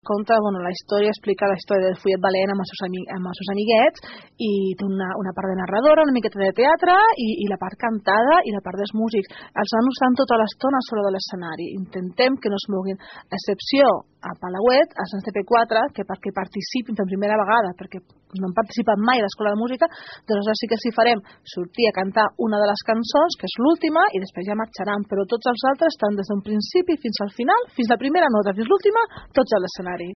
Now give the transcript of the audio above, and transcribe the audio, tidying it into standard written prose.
conta la història, explica la història del Fullet Valent amb els seus amiguets, i té una part de narradora, una miqueta de teatre, i la part cantada i la part dels músics. Els nanos estan tota l'estona sobre de l'escenari. Intentem que no es moguin, a excepció a Palauet, als nens de P4, que perquè participin per primera vegada, perquè no han participat mai a l'escola de música, doncs sí que s'hi farem sortir a cantar una de les cançons, que és l'última, i després ja marxaran, però tots els altres estan des d'un principi fins al final, fins la primera nota, fins l'última, tots a l'escenari.